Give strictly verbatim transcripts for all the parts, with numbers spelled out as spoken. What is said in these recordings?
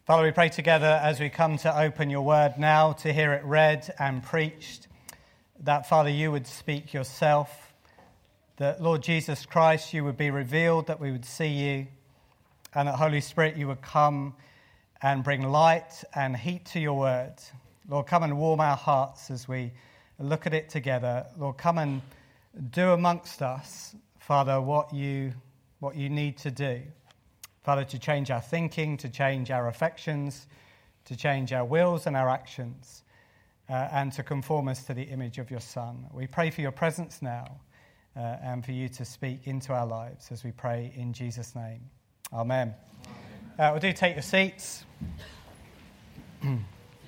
Father, we pray together as we come to open your word now, to hear it read and preached, that, Father, you would speak yourself, that, Lord Jesus Christ, you would be revealed, that we would see you, and that, Holy Spirit, you would come and bring light and heat to your word. Lord, come and warm our hearts as we look at it together. Lord, come and do amongst us, Father, what you, what you need to do. Father, to change our thinking, to change our affections, to change our wills and our actions, uh, and to conform us to the image of your Son. We pray for your presence now uh, and for you to speak into our lives as we pray in Jesus' name. Amen. Uh, well, do take your seats. um,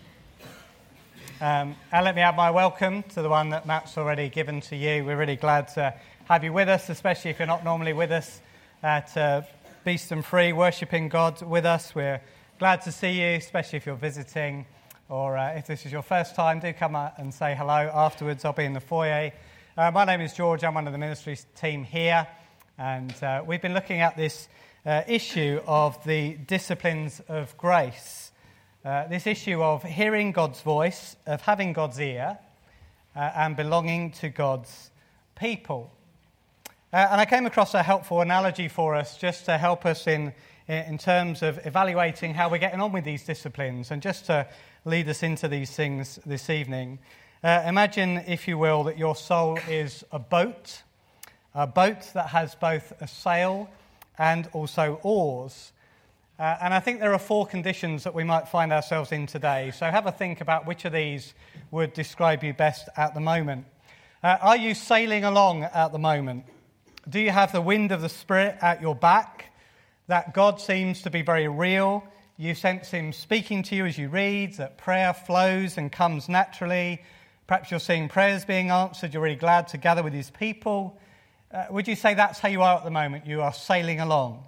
and let me add my welcome to the one that Matt's already given to you. We're really glad to have you with us, especially if you're not normally with us at uh, Beeston Free, worshipping God with us. We're glad to see you, especially if you're visiting, or uh, if this is your first time, do come out and say hello afterwards. I'll be in the foyer. Uh, my name is George. I'm one of the ministry team here, and uh, we've been looking at this uh, issue of the disciplines of grace, uh, this issue of hearing God's voice, of having God's ear, uh, and belonging to God's people. Uh, and I came across a helpful analogy for us just to help us in, in terms of evaluating how we're getting on with these disciplines and just to lead us into these things this evening. Uh, imagine, if you will, that your soul is a boat, a boat that has both a sail and also oars. Uh, and I think there are four conditions that we might find ourselves in today. So have a think about which of these would describe you best at the moment. Uh, are you sailing along at the moment? Do you have the wind of the Spirit at your back? That God seems to be very real. You sense him speaking to you as you read, that prayer flows and comes naturally. Perhaps you're seeing prayers being answered. You're really glad to gather with his people. Uh, would you say that's how you are at the moment? You are sailing along.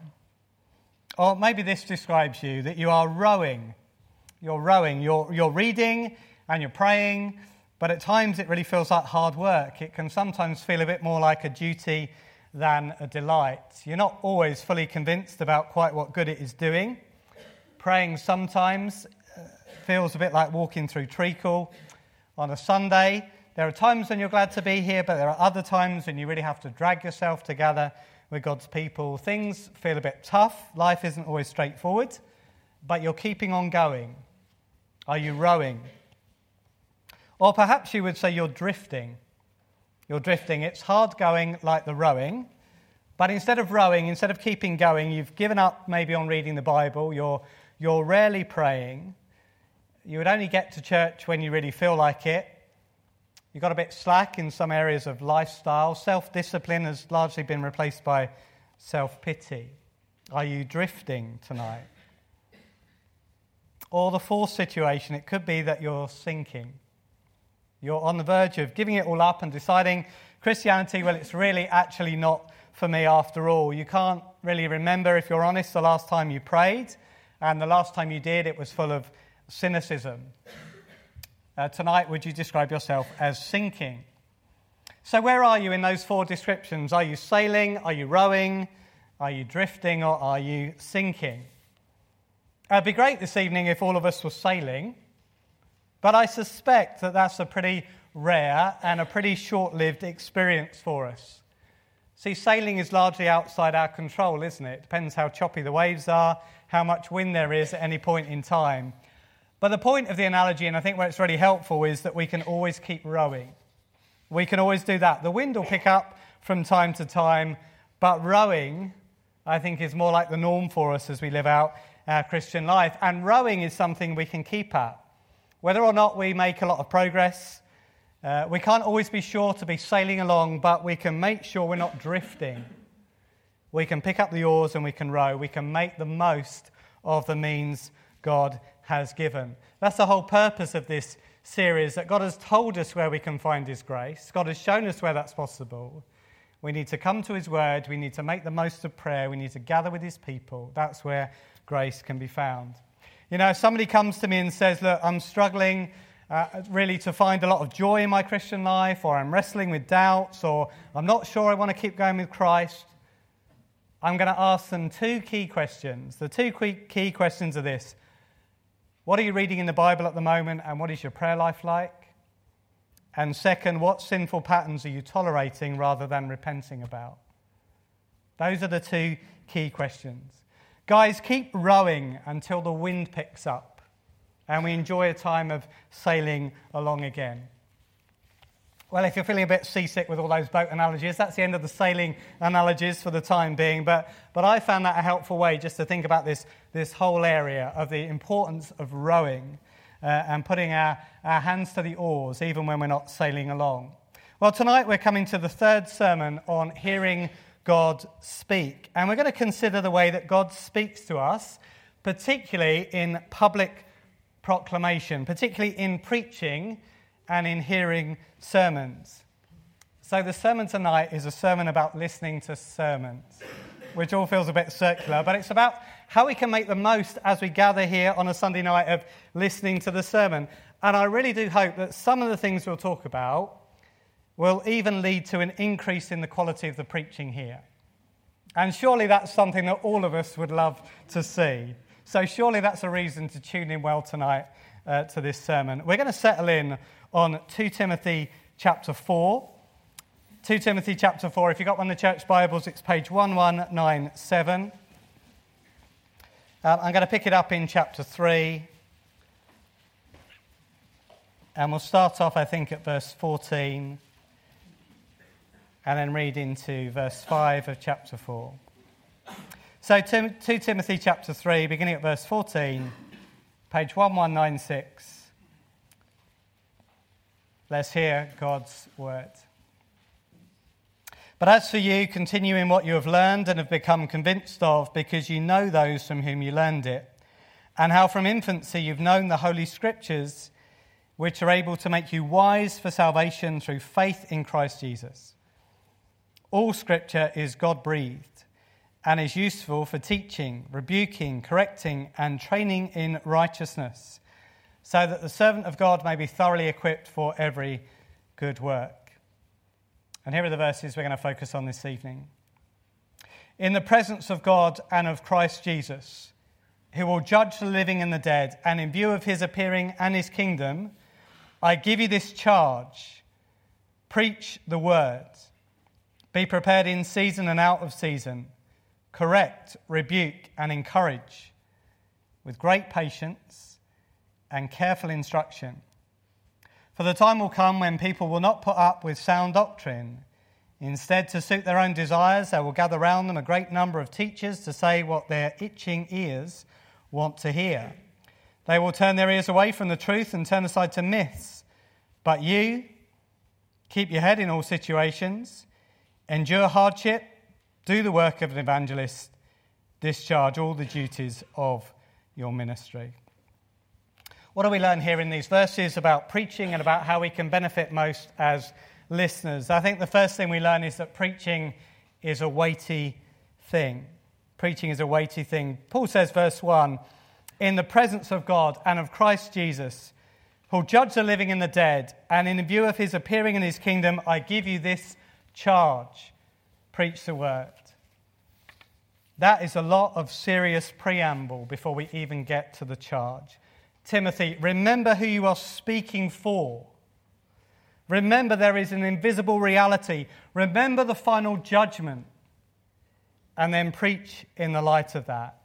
Or maybe this describes you, that you are rowing. You're rowing. You're, you're reading and you're praying, but at times it really feels like hard work. It can sometimes feel a bit more like a duty than a delight. You're not always fully convinced about quite what good it is doing. Praying sometimes uh, feels a bit like walking through treacle on a Sunday. There are times when you're glad to be here, but there are other times when you really have to drag yourself together with God's people. Things feel a bit tough. Life isn't always straightforward, but you're keeping on going. Are you rowing? Or perhaps you would say you're drifting. You're drifting. It's hard going like the rowing, but instead of rowing, instead of keeping going, you've given up maybe on reading the Bible. You're you're rarely praying. You would only get to church when you really feel like it. You got a bit slack in some areas of lifestyle. Self-discipline has largely been replaced by self-pity. Are you drifting tonight? Or the fourth situation, it could be that you're sinking. You're on the verge of giving it all up and deciding Christianity, well, it's really actually not for me after all. You can't really remember, if you're honest, the last time you prayed, and the last time you did, it was full of cynicism. Uh, tonight, would you describe yourself as sinking? So where are you in those four descriptions? Are you sailing? Are you rowing? Are you drifting? Or are you sinking? It'd be great this evening if all of us were sailing. But I suspect that that's a pretty rare and a pretty short-lived experience for us. See, sailing is largely outside our control, isn't it? It depends how choppy the waves are, how much wind there is at any point in time. But the point of the analogy, and I think where it's really helpful, is that we can always keep rowing. We can always do that. The wind will pick up from time to time, but rowing, I think, is more like the norm for us as we live out our Christian life. And rowing is something we can keep at. Whether or not we make a lot of progress, uh, we can't always be sure to be sailing along, but we can make sure we're not drifting. We can pick up the oars and we can row. We can make the most of the means God has given. That's the whole purpose of this series, that God has told us where we can find his grace. God has shown us where that's possible. We need to come to his word. We need to make the most of prayer. We need to gather with his people. That's where grace can be found. You know, if somebody comes to me and says, look, I'm struggling uh, really to find a lot of joy in my Christian life, or I'm wrestling with doubts, or I'm not sure I want to keep going with Christ, I'm going to ask them two key questions. The two key questions are this. What are you reading in the Bible at the moment, and what is your prayer life like? And second, what sinful patterns are you tolerating rather than repenting about? Those are the two key questions. Guys, keep rowing until the wind picks up and we enjoy a time of sailing along again. Well, if you're feeling a bit seasick with all those boat analogies, that's the end of the sailing analogies for the time being. But, but I found that a helpful way just to think about this, this whole area of the importance of rowing uh, and putting our, our hands to the oars even when we're not sailing along. Well, tonight we're coming to the third sermon on hearing God speak. And we're going to consider the way that God speaks to us, particularly in public proclamation, particularly in preaching and in hearing sermons. So the sermon tonight is a sermon about listening to sermons, which all feels a bit circular, but it's about how we can make the most as we gather here on a Sunday night of listening to the sermon. And I really do hope that some of the things we'll talk about will even lead to an increase in the quality of the preaching here. And surely that's something that all of us would love to see. So surely that's a reason to tune in well tonight uh, to this sermon. We're going to settle in on Second Timothy chapter four. Second Timothy chapter four. If you've got one of the church Bibles, it's page one one nine seven. Um, I'm going to pick it up in chapter three. And we'll start off, I think, at verse fourteen. And then read into verse five of chapter four. So Second Timothy chapter three, beginning at verse fourteen, page one one nine six. Let's hear God's word. But as for you, continue in what you have learned and have become convinced of, because you know those from whom you learned it, and how from infancy you've known the Holy Scriptures, which are able to make you wise for salvation through faith in Christ Jesus. All Scripture is God-breathed and is useful for teaching, rebuking, correcting, and training in righteousness, so that the servant of God may be thoroughly equipped for every good work. And here are the verses we're going to focus on this evening. In the presence of God and of Christ Jesus, who will judge the living and the dead, and in view of his appearing and his kingdom, I give you this charge: preach the word. Be prepared in season and out of season. Correct, rebuke, and encourage with great patience and careful instruction. For the time will come when people will not put up with sound doctrine. Instead, to suit their own desires, they will gather round them a great number of teachers to say what their itching ears want to hear. They will turn their ears away from the truth and turn aside to myths. But you, keep your head in all situations, endure hardship, do the work of an evangelist, discharge all the duties of your ministry. What do we learn here in these verses about preaching and about how we can benefit most as listeners? I think the first thing we learn is that preaching is a weighty thing. Preaching is a weighty thing. Paul says, verse one, in the presence of God and of Christ Jesus, who'll judge the living and the dead, and in view of his appearing in his kingdom, I give you this charge: preach the word. That is a lot of serious preamble before we even get to the charge. Timothy, remember who you are speaking for. Remember there is an invisible reality. Remember the final judgment. And then preach in the light of that.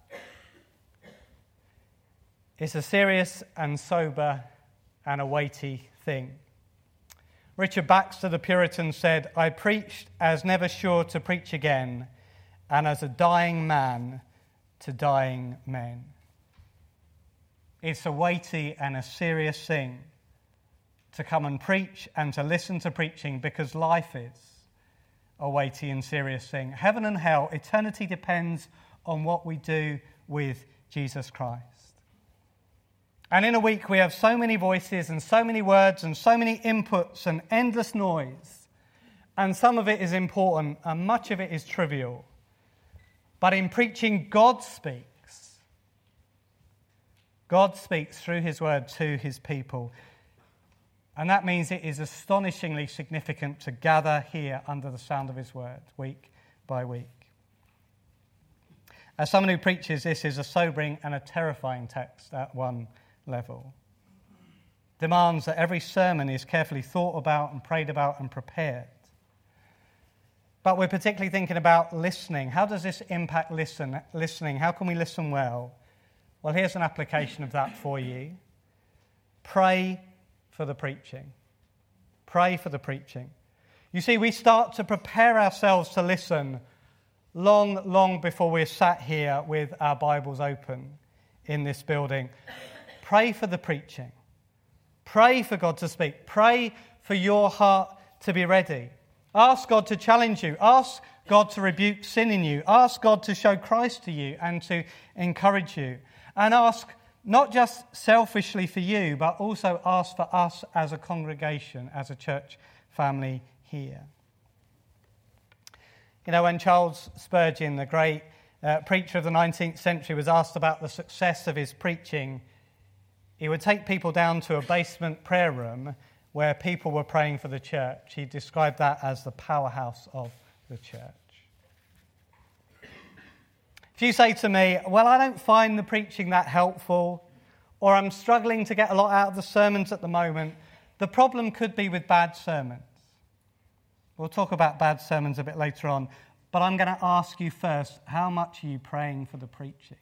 It's a serious and sober and a weighty thing. Richard Baxter, the Puritan, said, I preached as never sure to preach again, and as a dying man to dying men. It's a weighty and a serious thing to come and preach and to listen to preaching, because life is a weighty and serious thing. Heaven and hell, eternity depends on what we do with Jesus Christ. And in a week we have so many voices and so many words and so many inputs and endless noise. And some of it is important and much of it is trivial. But in preaching, God speaks. God speaks through his word to his people. And that means it is astonishingly significant to gather here under the sound of his word, week by week. As someone who preaches, this is a sobering and a terrifying text at one level. Demands that every sermon is carefully thought about and prayed about and prepared. But we're particularly thinking about listening. How does this impact listen, listening? How can we listen well? Well, here's an application of that for you. Pray for the preaching. Pray for the preaching. You see, we start to prepare ourselves to listen long, long before we're sat here with our Bibles open in this building. Pray for the preaching. Pray for God to speak. Pray for your heart to be ready. Ask God to challenge you. Ask God to rebuke sin in you. Ask God to show Christ to you and to encourage you. And ask not just selfishly for you, but also ask for us as a congregation, as a church family here. You know, when Charles Spurgeon, the great uh, preacher of the nineteenth century, was asked about the success of his preaching, he would take people down to a basement prayer room where people were praying for the church. He described that as the powerhouse of the church. If you say to me, well, I don't find the preaching that helpful, or I'm struggling to get a lot out of the sermons at the moment, the problem could be with bad sermons. We'll talk about bad sermons a bit later on, but I'm going to ask you first, how much are you praying for the preaching?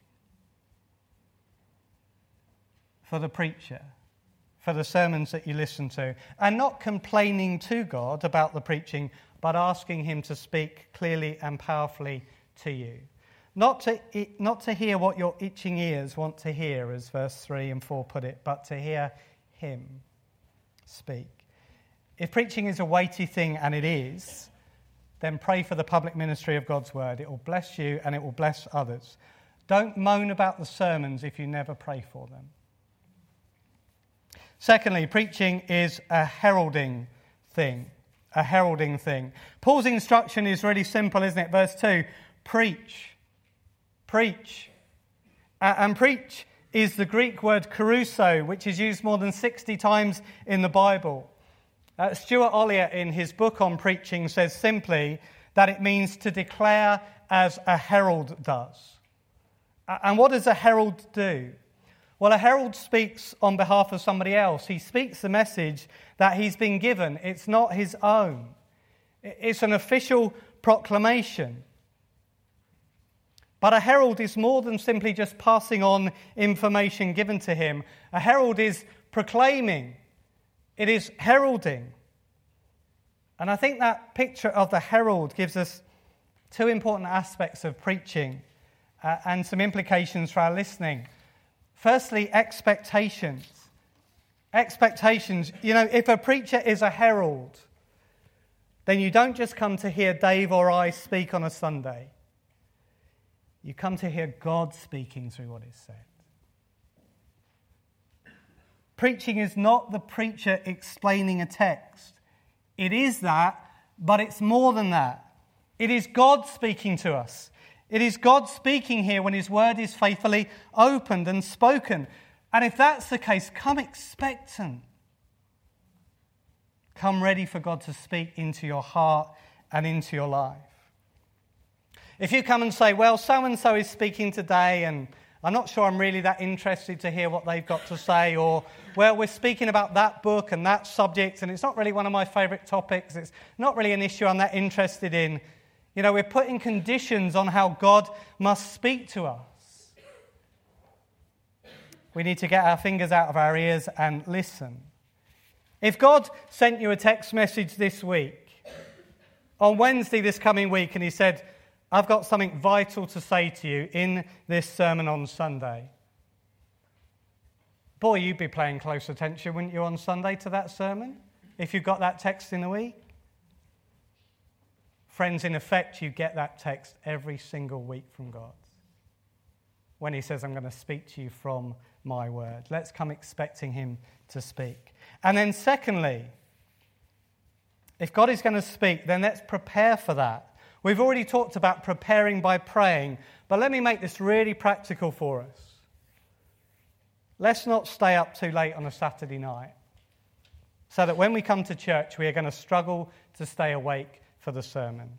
For the preacher, for the sermons that you listen to, and not complaining to God about the preaching, but asking him to speak clearly and powerfully to you. Not to, not to hear what your itching ears want to hear, as verse three and four put it, but to hear him speak. If preaching is a weighty thing, and it is, then pray for the public ministry of God's word. It will bless you and it will bless others. Don't moan about the sermons if you never pray for them. Secondly, preaching is a heralding thing. A heralding thing. Paul's instruction is really simple, isn't it? Verse two, preach. Preach. Uh, and preach is the Greek word kerusso, which is used more than sixty times in the Bible. Uh, Stuart Olliott, in his book on preaching, says simply that it means to declare as a herald does. Uh, and what does a herald do? Well, a herald speaks on behalf of somebody else. He speaks the message that he's been given. It's not his own. It's an official proclamation. But a herald is more than simply just passing on information given to him. A herald is proclaiming. It is heralding. And I think that picture of the herald gives us two important aspects of preaching uh, and some implications for our listening. Firstly, expectations. Expectations. You know, if a preacher is a herald, then you don't just come to hear Dave or I speak on a Sunday. You come to hear God speaking through what is said. Preaching is not the preacher explaining a text. It is that, but it's more than that. It is God speaking to us. It is God speaking here when his word is faithfully opened and spoken. And if that's the case, come expectant. Come ready for God to speak into your heart and into your life. If you come and say, well, so-and-so is speaking today and I'm not sure I'm really that interested to hear what they've got to say, or, well, we're speaking about that book and that subject and it's not really one of my favourite topics, it's not really an issue I'm that interested in. You know, we're putting conditions on how God must speak to us. We need to get our fingers out of our ears and listen. If God sent you a text message this week, on Wednesday this coming week, and he said, I've got something vital to say to you in this sermon on Sunday. Boy, you'd be paying close attention, wouldn't you, on Sunday to that sermon, if you got that text in the week? Friends, in effect, you get that text every single week from God. When he says, I'm going to speak to you from my word. Let's come expecting him to speak. And then secondly, if God is going to speak, then let's prepare for that. We've already talked about preparing by praying, but let me make this really practical for us. Let's not stay up too late on a Saturday night, so that when we come to church, we are going to struggle to stay awake for the sermon.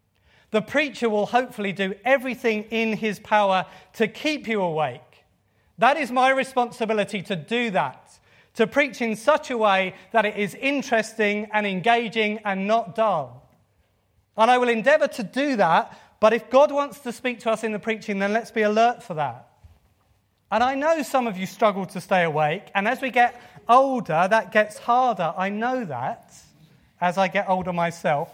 The preacher will hopefully do everything in his power to keep you awake, That is my responsibility to do that, to preach in such a way that it is interesting and engaging and not dull. And I will endeavour to do that, but if God wants to speak to us in the preaching, then let's be alert for that. And I know some of you struggle to stay awake, and as we get older, that gets harder. I know that, as I get older myself.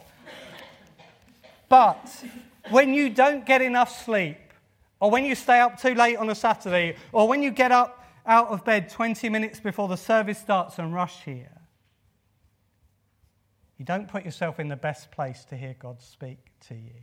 But when you don't get enough sleep, or when you stay up too late on a Saturday, or when you get up out of bed twenty minutes before the service starts and rush here, you don't put yourself in the best place to hear God speak to you.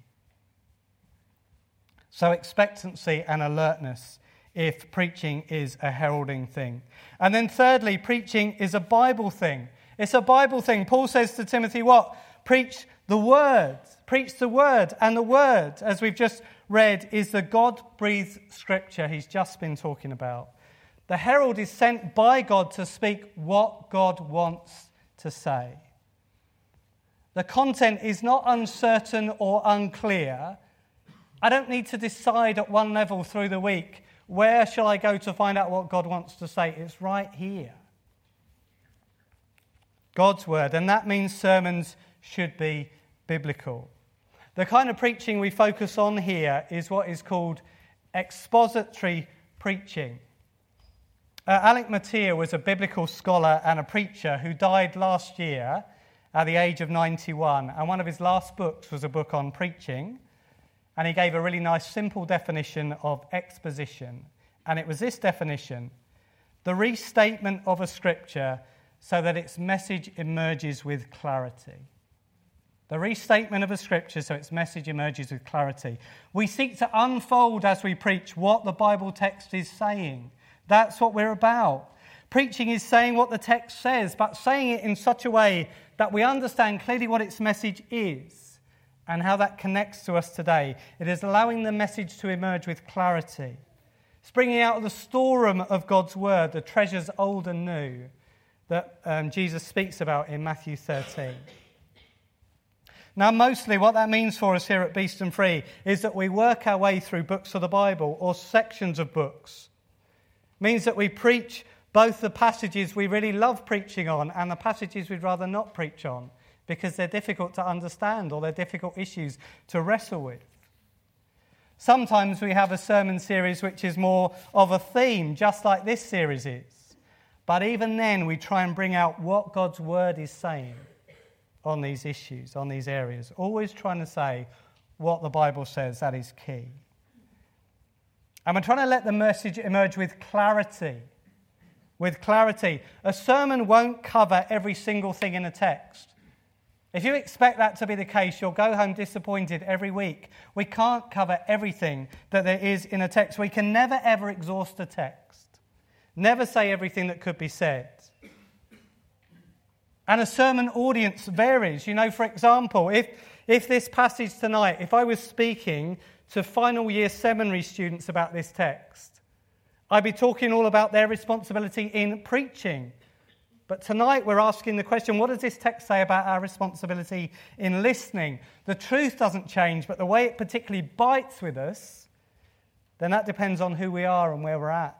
So expectancy and alertness if preaching is a heralding thing. And then thirdly, preaching is a Bible thing. It's a Bible thing. Paul says to Timothy, what? Preach the word. Preach the word. And the word, as we've just read, is the God-breathed scripture he's just been talking about. The herald is sent by God to speak what God wants to say. The content is not uncertain or unclear. I don't need to decide at one level through the week, where shall I go to find out what God wants to say? It's right here. God's word, and that means sermons should be biblical. The kind of preaching we focus on here is what is called expository preaching. Uh, Alec Motyer was a biblical scholar and a preacher who died last year at the age of ninety-one, and one of his last books was a book on preaching, and he gave a really nice simple definition of exposition, and it was this definition: the restatement of a scripture so that its message emerges with clarity. The restatement of a scripture so its message emerges with clarity. We seek to unfold as we preach what the Bible text is saying. That's what we're about. Preaching is saying what the text says, but saying it in such a way that we understand clearly what its message is and how that connects to us today. It is allowing the message to emerge with clarity. It's bringing out of the storeroom of God's word the treasures old and new that um, Jesus speaks about in Matthew thirteen. Now, mostly what that means for us here at Beeston Free is that we work our way through books of the Bible or sections of books. It means that we preach both the passages we really love preaching on and the passages we'd rather not preach on because they're difficult to understand or they're difficult issues to wrestle with. Sometimes we have a sermon series which is more of a theme, just like this series is. But even then, we try and bring out what God's word is saying on these issues, on these areas. Always trying to say what the Bible says, that is key. And we're trying to let the message emerge with clarity. With clarity. A sermon won't cover every single thing in a text. If you expect that to be the case, you'll go home disappointed every week. We can't cover everything that there is in a text. We can never, ever exhaust a text. Never say everything that could be said. And a sermon audience varies. You know, for example, if, if this passage tonight, if I was speaking to final year seminary students about this text, I'd be talking all about their responsibility in preaching. But tonight we're asking the question, what does this text say about our responsibility in listening? The truth doesn't change, but the way it particularly bites with us, then that depends on who we are and where we're at.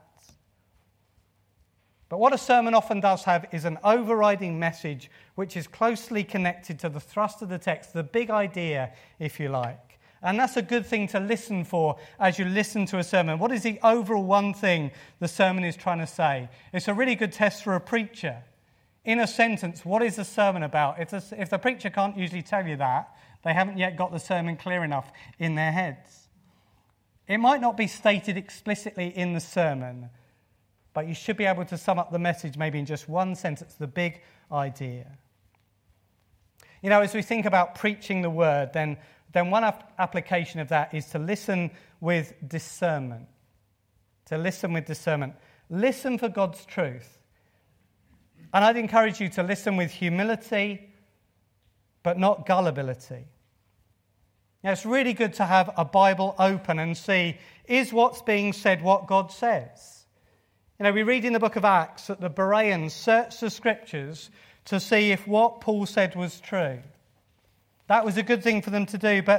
But what a sermon often does have is an overriding message which is closely connected to the thrust of the text, the big idea, if you like. And that's a good thing to listen for as you listen to a sermon. What is the overall one thing the sermon is trying to say? It's a really good test for a preacher. In a sentence, what is the sermon about? If the, if the preacher can't usually tell you that, they haven't yet got the sermon clear enough in their heads. It might not be stated explicitly in the sermon, but you should be able to sum up the message maybe in just one sentence, the big idea. You know, as we think about preaching the word, then, then one ap- application of that is to listen with discernment. To listen with discernment. Listen for God's truth. And I'd encourage you to listen with humility, but not gullibility. Now, it's really good to have a Bible open and see, is what's being said what God says? You know, we read in the book of Acts that the Bereans searched the scriptures to see if what Paul said was true. That was a good thing for them to do, but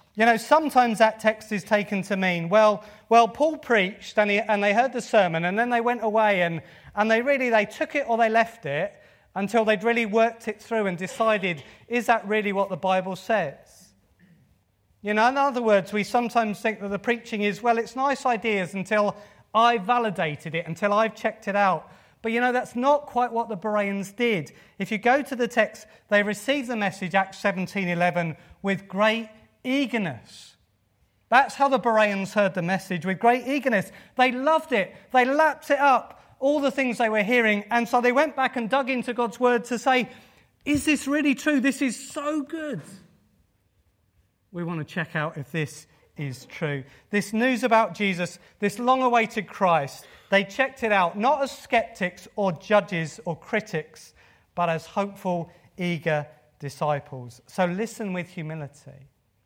You know, sometimes that text is taken to mean, well, well, Paul preached and, he, and they heard the sermon and then they went away and, and they really, they took it or they left it until they'd really worked it through and decided, is that really what the Bible says? You know, in other words, we sometimes think that the preaching is, well, it's nice ideas until I've validated it, until I've checked it out. But, you know, that's not quite what the Bereans did. If you go to the text, they received the message, Acts seventeen eleven, with great eagerness. That's how the Bereans heard the message, with great eagerness. They loved it. They lapped it up, all the things they were hearing. And so they went back and dug into God's word to say, is this really true? This is so good. We want to check out if this is true. This news about Jesus, this long-awaited Christ, they checked it out not as skeptics or judges or critics, but as hopeful, eager disciples. So listen with humility.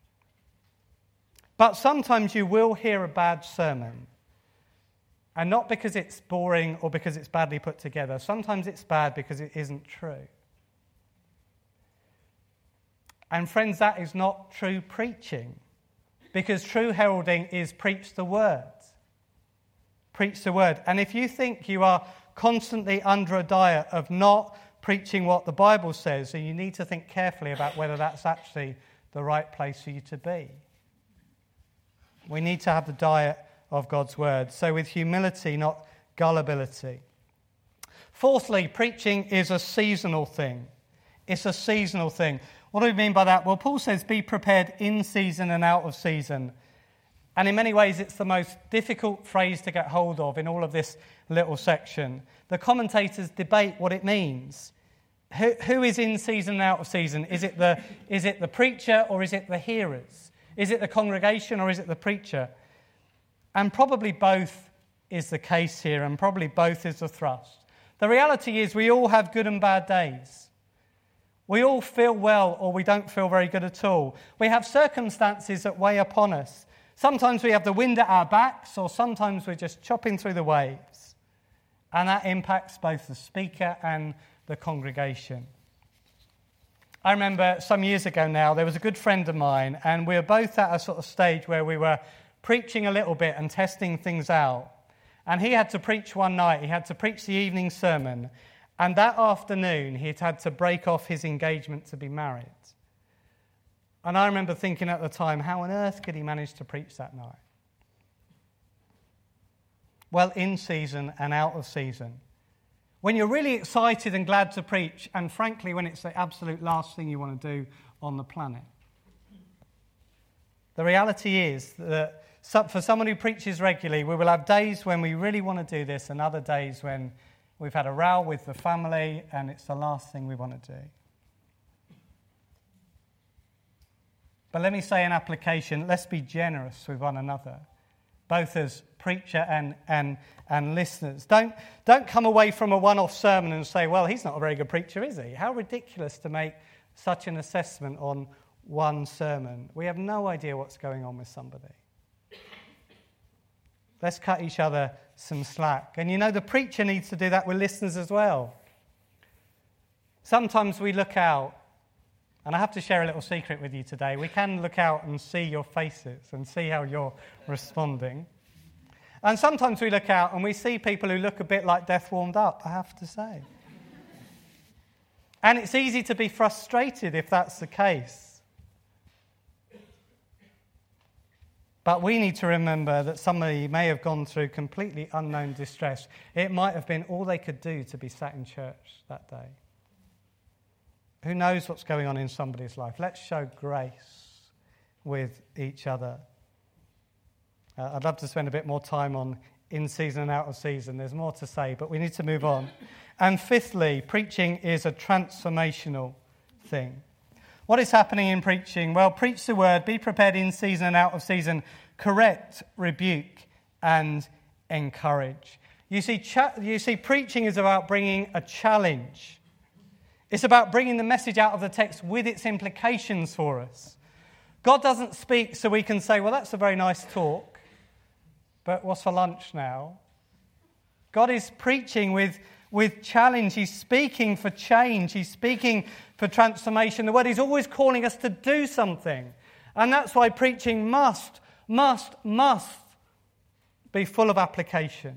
But sometimes you will hear a bad sermon, and not because it's boring or because it's badly put together. Sometimes it's bad because it isn't true. And friends, that is not true preaching, because true heralding is preach the word. Preach the word. And if you think you are constantly under a diet of not preaching what the Bible says, then you need to think carefully about whether that's actually the right place for you to be. We need to have the diet of God's word. So with humility, not gullibility. Fourthly, preaching is a seasonal thing. It's a seasonal thing. What do we mean by that? Well, Paul says, be prepared in season and out of season. And in many ways, it's the most difficult phrase to get hold of in all of this little section. The commentators debate what it means. Who, who is in season and out of season? Is it the, is it the preacher or is it the hearers? Is it the congregation or is it the preacher? And probably both is the case here, and probably both is the thrust. The reality is we all have good and bad days. We all feel well or we don't feel very good at all. We have circumstances that weigh upon us. Sometimes we have the wind at our backs, or sometimes we're just chopping through the waves. And that impacts both the speaker and the congregation. I remember some years ago now, there was a good friend of mine, and we were both at a sort of stage where we were preaching a little bit and testing things out. And he had to preach one night. He had to preach the evening sermon. And that afternoon, he'd had to break off his engagement to be married. And I remember thinking at the time, how on earth could he manage to preach that night? Well, in season and out of season. When you're really excited and glad to preach, and frankly, when it's the absolute last thing you want to do on the planet. The reality is that for someone who preaches regularly, we will have days when we really want to do this and other days when we've had a row with the family and it's the last thing we want to do. But let me say in application, let's be generous with one another, both as preacher and, and, and listeners. Don't, don't come away from a one-off sermon and say, well, he's not a very good preacher, is he? How ridiculous to make such an assessment on one sermon. We have no idea what's going on with somebody. Let's cut each other some slack. And you know, the preacher needs to do that with listeners as well. Sometimes we look out, and I have to share a little secret with you today. We can look out and see your faces and see how you're responding. And sometimes we look out and we see people who look a bit like death warmed up, I have to say. And it's easy to be frustrated if that's the case. But we need to remember that somebody may have gone through completely unknown distress. It might have been all they could do to be sat in church that day. Who knows what's going on in somebody's life? Let's show grace with each other. Uh, I'd love to spend a bit more time on in season and out of season. There's more to say, but we need to move on. And fifthly, preaching is a transformational thing. What is happening in preaching? Well, preach the word, be prepared in season and out of season, correct, rebuke, and encourage. You see, cha- you see, preaching is about bringing a challenge. It's about bringing the message out of the text with its implications for us. God doesn't speak so we can say, well, that's a very nice talk, but what's for lunch now? God is preaching with with challenge. He's speaking for change. He's speaking for transformation. The word is always calling us to do something. And that's why preaching must, must, must be full of application.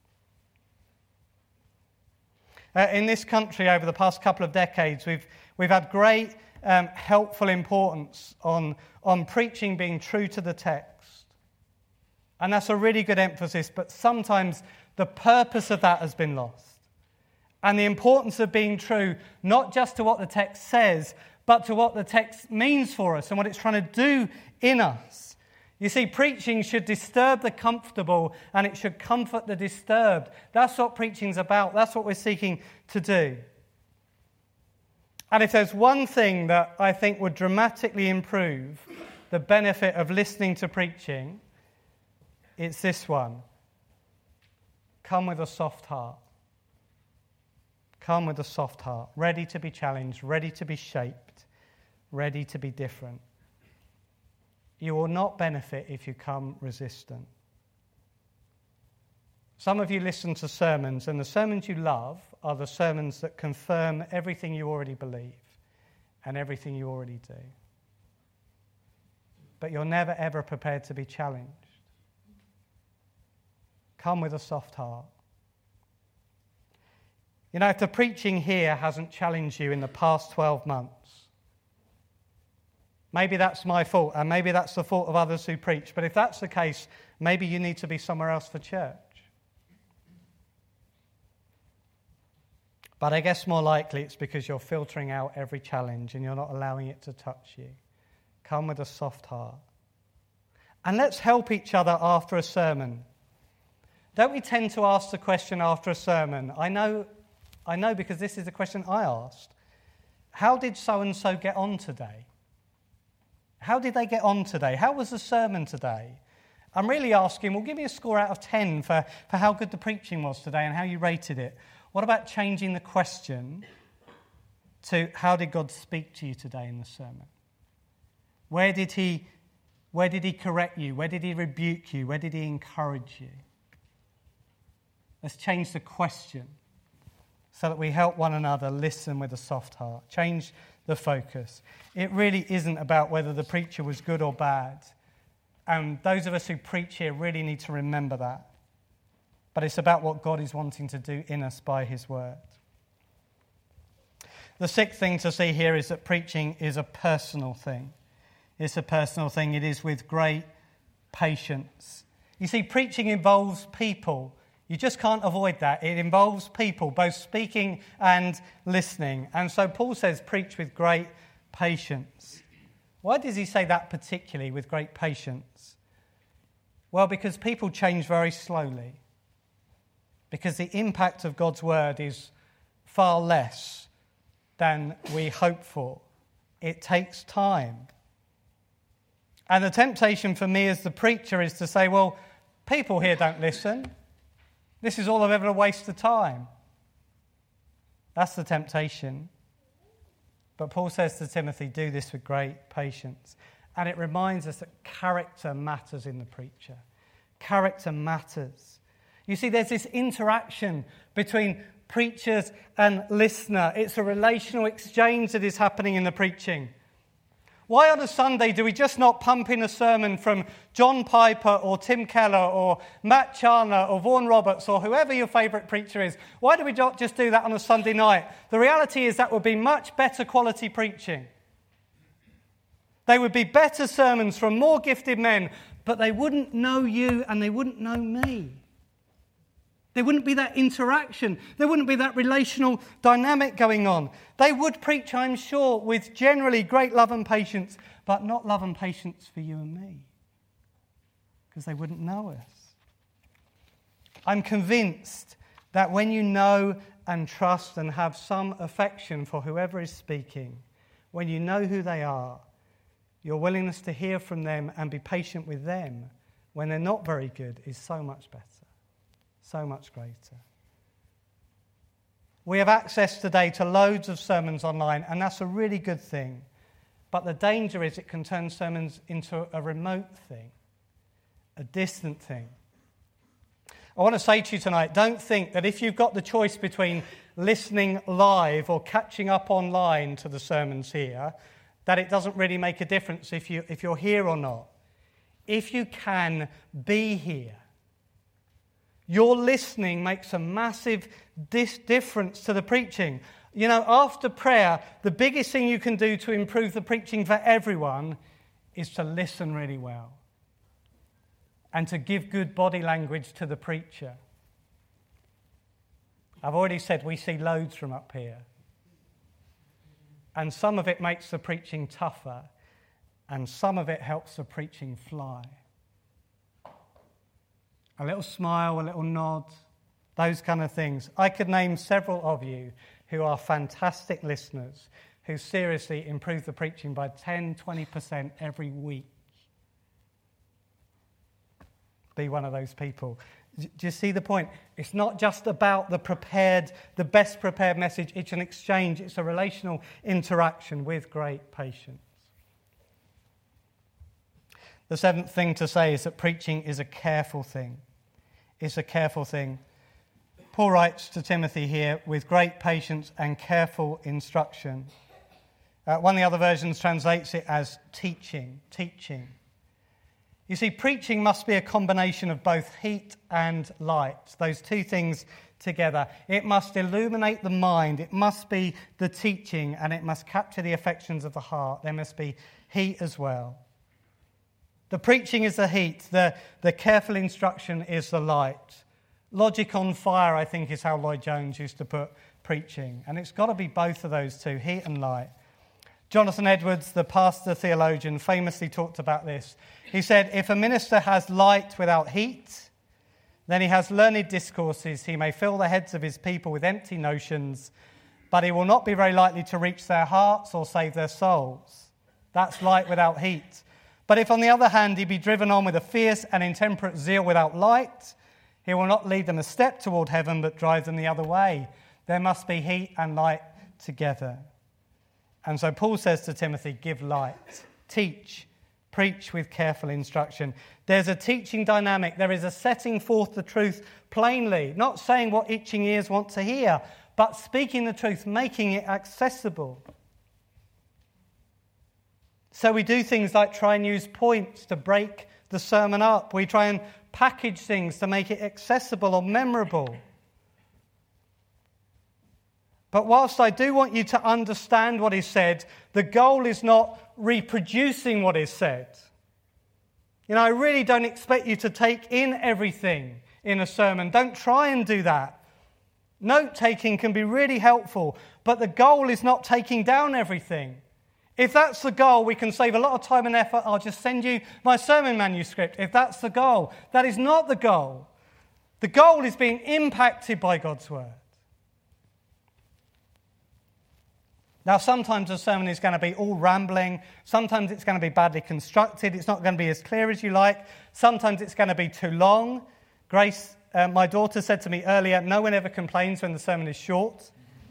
Uh, in this country, over the past couple of decades, we've we've had great, um, helpful importance on, on preaching being true to the text. And that's a really good emphasis, but sometimes the purpose of that has been lost. And the importance of being true, not just to what the text says, but to what the text means for us and what it's trying to do in us. You see, preaching should disturb the comfortable and it should comfort the disturbed. That's what preaching's about. That's what we're seeking to do. And if there's one thing that I think would dramatically improve the benefit of listening to preaching, it's this one. Come with a soft heart. Come with a soft heart, ready to be challenged, ready to be shaped, ready to be different. You will not benefit if you come resistant. Some of you listen to sermons, and the sermons you love are the sermons that confirm everything you already believe and everything you already do. But you're never, ever prepared to be challenged. Come with a soft heart. You know, if the preaching here hasn't challenged you in the past twelve months, maybe that's my fault, and maybe that's the fault of others who preach. But if that's the case, maybe you need to be somewhere else for church. But I guess more likely it's because you're filtering out every challenge and you're not allowing it to touch you. Come with a soft heart. And let's help each other after a sermon. Don't we tend to ask the question after a sermon? I know, I know because this is the question I asked. How did so-and-so get on today? How did they get on today? How was the sermon today? I'm really asking, well, give me a score out of ten for, for how good the preaching was today and how you rated it. What about changing the question to how did God speak to you today in the sermon? Where did he, where did he correct you? Where did he rebuke you? Where did he encourage you? Let's change the question so that we help one another listen with a soft heart. Change the focus. It really isn't about whether the preacher was good or bad. And those of us who preach here really need to remember that. But it's about what God is wanting to do in us by his word. The sixth thing to see here is that preaching is a personal thing. It's a personal thing. It is with great patience. You see, preaching involves people. You just can't avoid that. It involves people, both speaking and listening. And so Paul says, preach with great patience. Why does he say that particularly, with great patience? Well, because people change very slowly. Because the impact of God's word is far less than we hope for. It takes time. And the temptation for me as the preacher is to say, well, people here don't listen. This is all of ever a waste of time. That's the temptation. But Paul says to Timothy, do this with great patience. And it reminds us that character matters in the preacher. Character matters. You see, there's this interaction between preachers and listener. It's a relational exchange that is happening in the preaching. Why on a Sunday do we just not pump in a sermon from John Piper or Tim Keller or Matt Chandler or Vaughan Roberts or whoever your favourite preacher is? Why do we not just do that on a Sunday night? The reality is that would be much better quality preaching. They would be better sermons from more gifted men, but they wouldn't know you and they wouldn't know me. There wouldn't be that interaction. There wouldn't be that relational dynamic going on. They would preach, I'm sure, with generally great love and patience, but not love and patience for you and me, because they wouldn't know us. I'm convinced that when you know and trust and have some affection for whoever is speaking, when you know who they are, your willingness to hear from them and be patient with them when they're not very good is so much better. So much greater. We have access today to loads of sermons online, and that's a really good thing. But the danger is it can turn sermons into a remote thing, a distant thing. I want to say to you tonight, don't think that if you've got the choice between listening live or catching up online to the sermons here, that it doesn't really make a difference if, you, if you're here or not. If you can be here, your listening makes a massive dis- difference to the preaching. You know, after prayer, the biggest thing you can do to improve the preaching for everyone is to listen really well and to give good body language to the preacher. I've already said we see loads from up here. And some of it makes the preaching tougher, and some of it helps the preaching fly. A little smile, a little nod, those kind of things. I could name several of you who are fantastic listeners, who seriously improve the preaching by ten, twenty percent every week. Be one of those people. Do you see the point? It's not just about the prepared, the best prepared message. It's an exchange. It's a relational interaction with great patience. The seventh thing to say is that preaching is a careful thing. It's a careful thing. Paul writes to Timothy here, with great patience and careful instruction. Uh, one of the other versions translates it as teaching, teaching. You see, preaching must be a combination of both heat and light, those two things together. It must illuminate the mind, it must be the teaching, and it must capture the affections of the heart. There must be heat as well. The preaching is the heat, the, the careful instruction is the light. Logic on fire, I think, is how Lloyd Jones used to put preaching. And it's got to be both of those two, heat and light. Jonathan Edwards, the pastor theologian, famously talked about this. He said, if a minister has light without heat, then he has learned discourses. He may fill the heads of his people with empty notions, but he will not be very likely to reach their hearts or save their souls. That's light without heat. But if, on the other hand, he be driven on with a fierce and intemperate zeal without light, he will not lead them a step toward heaven, but drive them the other way. There must be heat and light together. And so Paul says to Timothy, give light, teach, preach with careful instruction. There's a teaching dynamic. There is a setting forth the truth plainly, not saying what itching ears want to hear, but speaking the truth, making it accessible. So we do things like try and use points to break the sermon up. We try and package things to make it accessible or memorable. But whilst I do want you to understand what is said, the goal is not reproducing what is said. You know, I really don't expect you to take in everything in a sermon. Don't try and do that. Note-taking can be really helpful, but the goal is not taking down everything. If that's the goal, we can save a lot of time and effort. I'll just send you my sermon manuscript. If that's the goal, that is not the goal. The goal is being impacted by God's word. Now, sometimes a sermon is going to be all rambling. Sometimes it's going to be badly constructed. It's not going to be as clear as you like. Sometimes it's going to be too long. Grace, uh, my daughter, said to me earlier, no one ever complains when the sermon is short.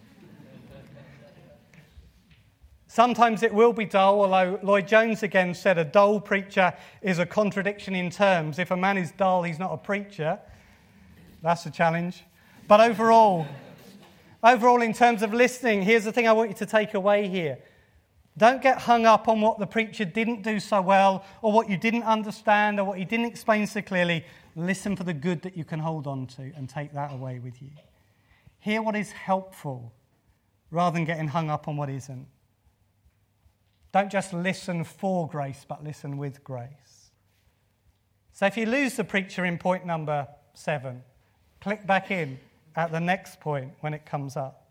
Sometimes it will be dull, although Lloyd Jones again said a dull preacher is a contradiction in terms. If a man is dull, he's not a preacher. That's a challenge. But overall... Overall, in terms of listening, here's the thing I want you to take away here. Don't get hung up on what the preacher didn't do so well, or what you didn't understand, or what he didn't explain so clearly. Listen for the good that you can hold on to and take that away with you. Hear what is helpful rather than getting hung up on what isn't. Don't just listen for grace, but listen with grace. So if you lose the preacher in point number seven, click back in at the next point when it comes up.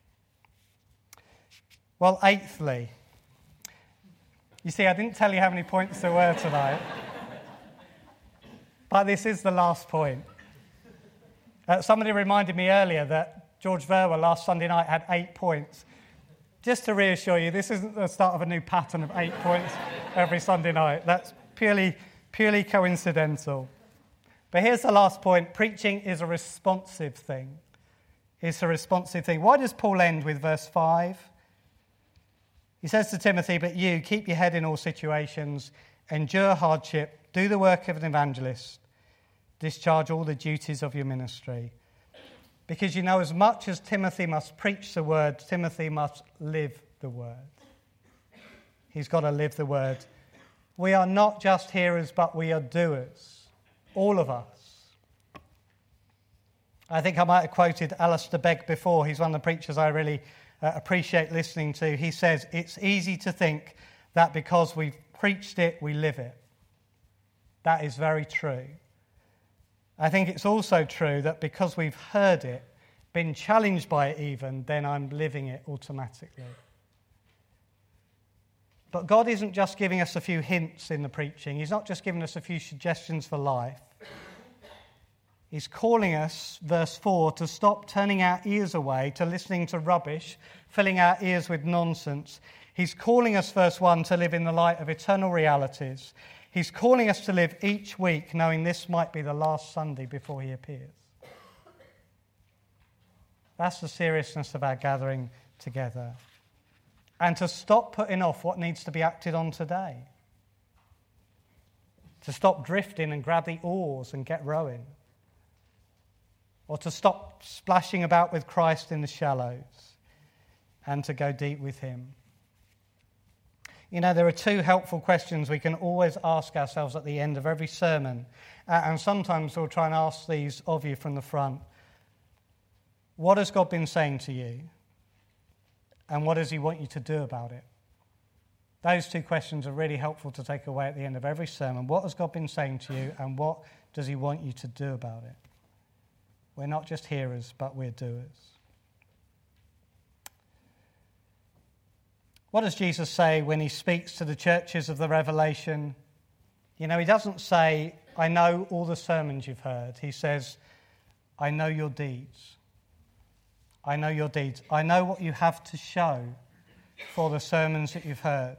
Well, eighthly, you see, I didn't tell you how many points there were tonight, but this is the last point. Uh, somebody reminded me earlier that George Verwer last Sunday night had eight points. Just to reassure you, this isn't the start of a new pattern of eight points every Sunday night. That's purely, purely coincidental. But here's the last point. Preaching is a responsive thing. It's a responsive thing. Why does Paul end with verse five? He says to Timothy, but you, keep your head in all situations, endure hardship, do the work of an evangelist, discharge all the duties of your ministry. Because you know, as much as Timothy must preach the word, Timothy must live the word. He's got to live the word. We are not just hearers, but we are doers. All of us. I think I might have quoted Alistair Begg before. He's one of the preachers I really uh, appreciate listening to. He says, it's easy to think that because we've preached it, we live it. That is very true. I think it's also true that because we've heard it, been challenged by it even, then I'm living it automatically. But God isn't just giving us a few hints in the preaching. He's not just giving us a few suggestions for life. He's calling us, verse four, to stop turning our ears away, to listening to rubbish, filling our ears with nonsense. He's calling us, verse one, to live in the light of eternal realities. He's calling us to live each week knowing this might be the last Sunday before he appears. That's the seriousness of our gathering together. And to stop putting off what needs to be acted on today. To stop drifting and grab the oars and get rowing. Or to stop splashing about with Christ in the shallows and to go deep with him. You know, there are two helpful questions we can always ask ourselves at the end of every sermon. Uh, and sometimes we'll try and ask these of you from the front. What has God been saying to you? And what does he want you to do about it? Those two questions are really helpful to take away at the end of every sermon. What has God been saying to you, and what does he want you to do about it? We're not just hearers, but we're doers. What does Jesus say when he speaks to the churches of the Revelation? You know, he doesn't say, I know all the sermons you've heard. He says, I know your deeds. I know your deeds. I know what you have to show for the sermons that you've heard.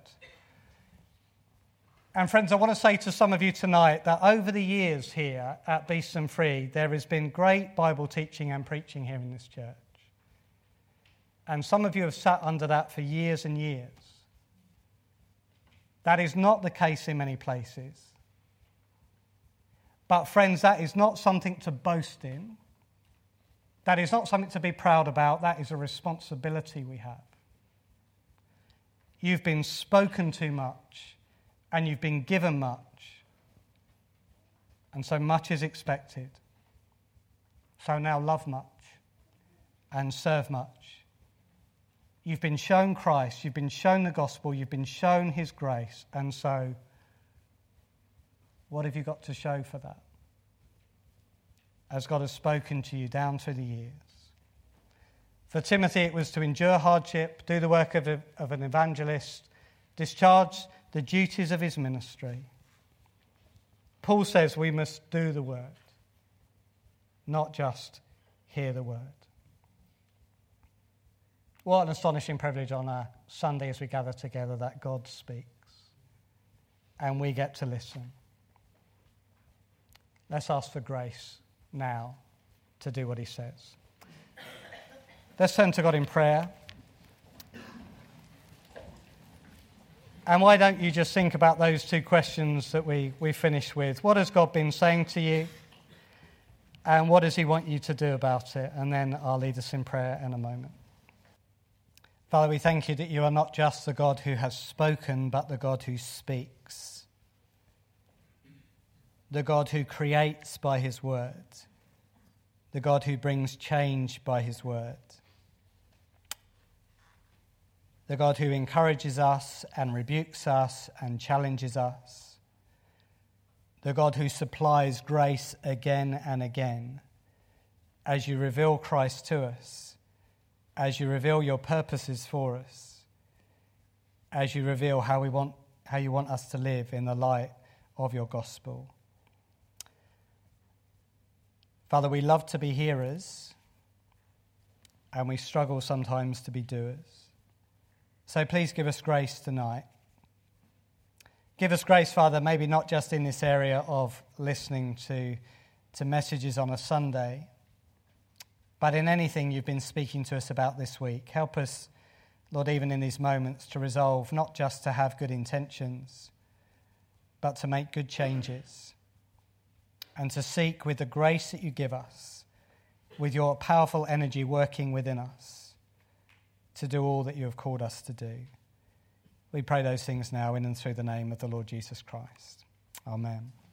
And friends, I want to say to some of you tonight that over the years here at Beeston Free, there has been great Bible teaching and preaching here in this church. And some of you have sat under that for years and years. That is not the case in many places. But friends, that is not something to boast in. That is not something to be proud about. That is a responsibility we have. You've been spoken to much, and you've been given much. And so much is expected. So now love much and serve much. You've been shown Christ, you've been shown the gospel, you've been shown his grace, and so what have you got to show for that? As God has spoken to you down through the years. For Timothy, it was to endure hardship, do the work of, a, of an evangelist, discharge the duties of his ministry. Paul says we must do the word, not just hear the word. What an astonishing privilege on a Sunday as we gather together that God speaks and we get to listen. Let's ask for grace now to do what he says. Let's turn to God in prayer. And why don't you just think about those two questions that we, we finished with? What has God been saying to you? And what does he want you to do about it? And then I'll lead us in prayer in a moment. Father, we thank you that you are not just the God who has spoken, but the God who speaks. The God who creates by his word. The God who brings change by his word. The God who encourages us and rebukes us and challenges us. The God who supplies grace again and again as you reveal Christ to us. As you reveal your purposes for us, as you reveal how we want, how you want us to live in the light of your gospel. Father, we love to be hearers, and we struggle sometimes to be doers. So please give us grace tonight. Give us grace, Father, maybe not just in this area of listening to, to messages on a Sunday, but in anything you've been speaking to us about this week. Help us, Lord, even in these moments, to resolve not just to have good intentions, but to make good changes and to seek with the grace that you give us, with your powerful energy working within us, to do all that you have called us to do. We pray those things now in and through the name of the Lord Jesus Christ. Amen.